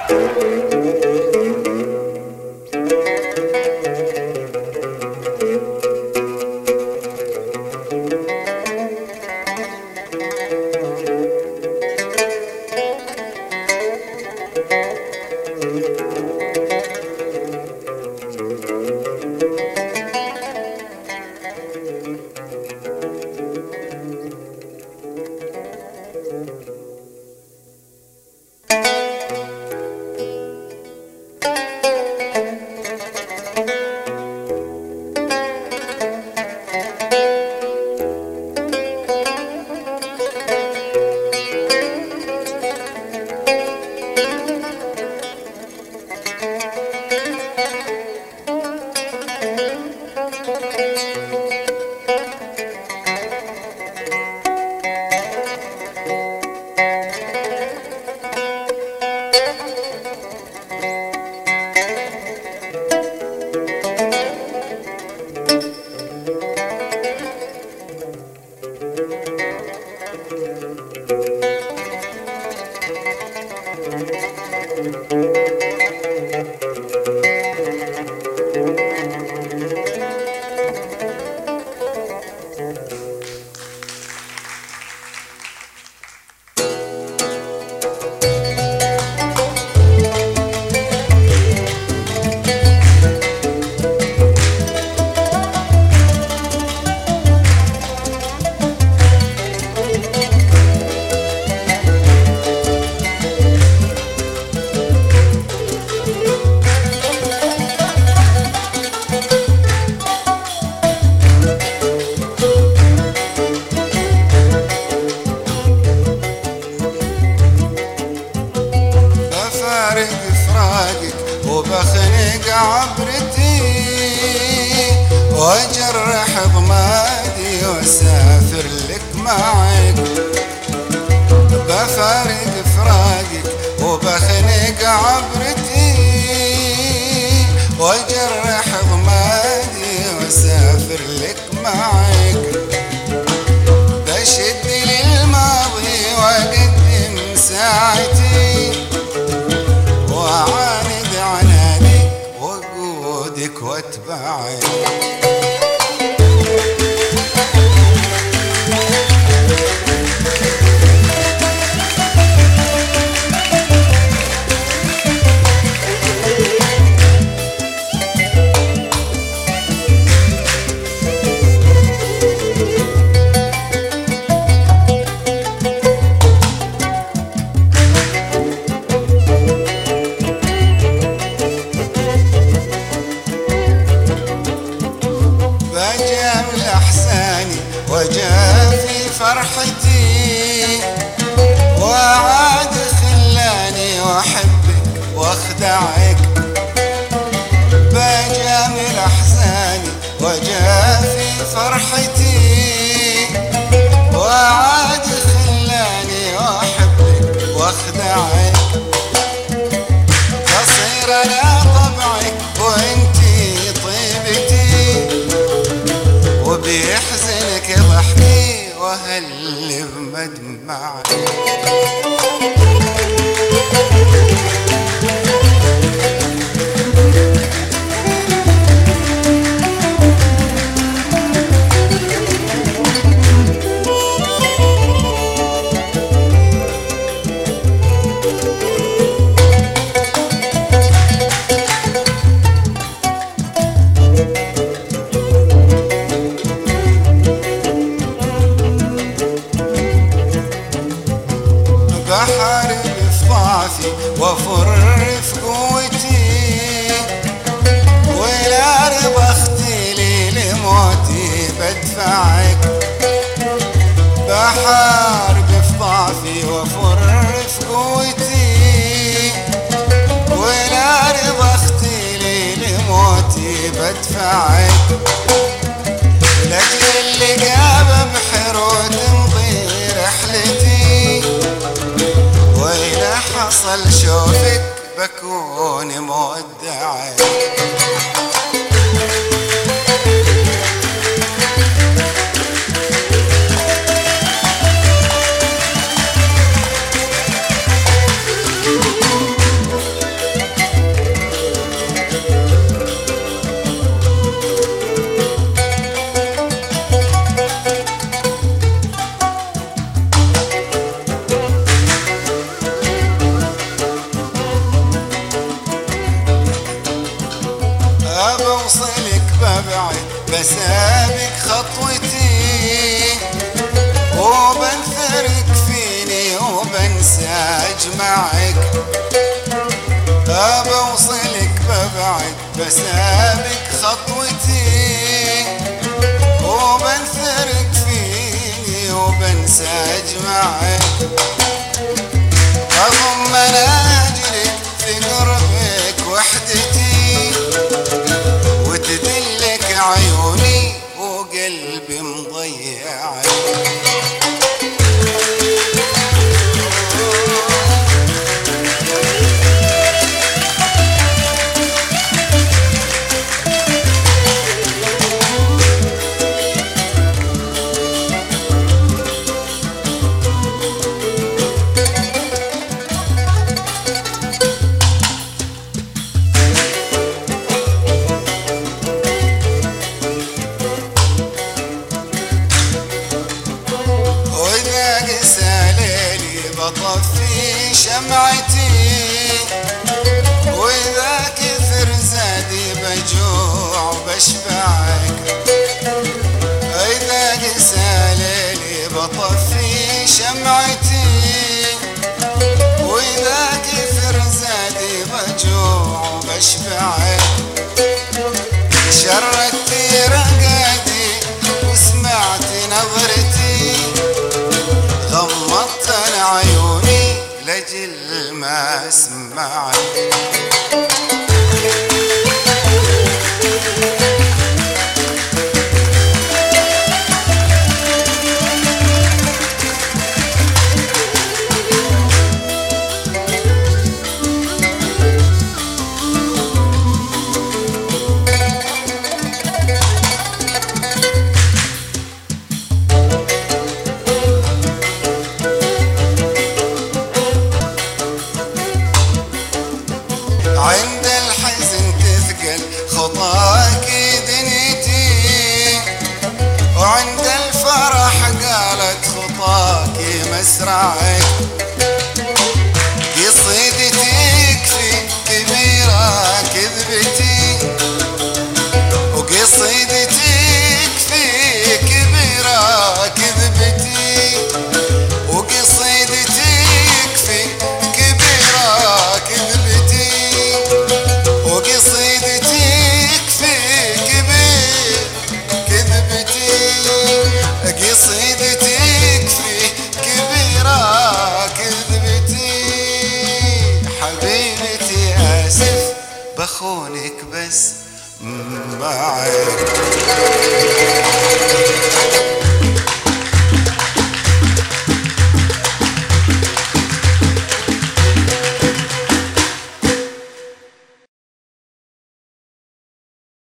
وبخنق عبرتي واجرح ضمادي واسافر لك معك، بفارق فراقك وبخنق عبرتي واجرح ضمادي واسافر لك معك، بشد للماضي واقدم ساعتي واعاند عنانك وقودك واتبعك. وجا في فرحتي وعاد خلاني واحبك واخدعك، بجامل احزاني وجا في فرحتي وعاد خلاني واحبك واخدعك، تصير انا طبعك وانتي طيبتي وبيحزنك ضحكي وهل بمدمعك. بحارب في ضعفي وافر في قوتي ولا رضا اختيلي لموتي بدفعك، بحارب في ضعفي وافر في قوتي ولا رضا اختيلي لموتي بدفعك، لاجل اللقا ببحر وتمضي رحلتي وإذا حصل شوفك بكون مودعك. بسابق خطوتي وبنثرك فيني وبنسى اجمعك، بوصلك ببعد بسابق خطوتي وبنثرك فيني وبنسى اجمعك، اضم مناجلك في قربك وحدتي وتدلك عيوني وقلبي مضيعك. بطفي شمعتي وإذا كثر زادي بجوع وبشبعك، إذا قسى ليلي بطفي شمعتي وإذا كثر زادي بجوع وبشبعك، شردتي رقادي وسمعتي نظرتي غمضت انا عيوني لجل ما اسمعك. عند الحزن تثقل خطاك دنيتي وعند الفرح قالت خطاك مسرعك، قصيدتي تكفي كبيرة كذبتي وقصيدتي تكفي كبيرة كذبتي وقصيدتي تكفي كبيرة كذبتي وقصيدتي يكفي كبير كذبتي قصيدتي يكفي كبيرة كذبتي حبيبتي آسف بخونك بس معك.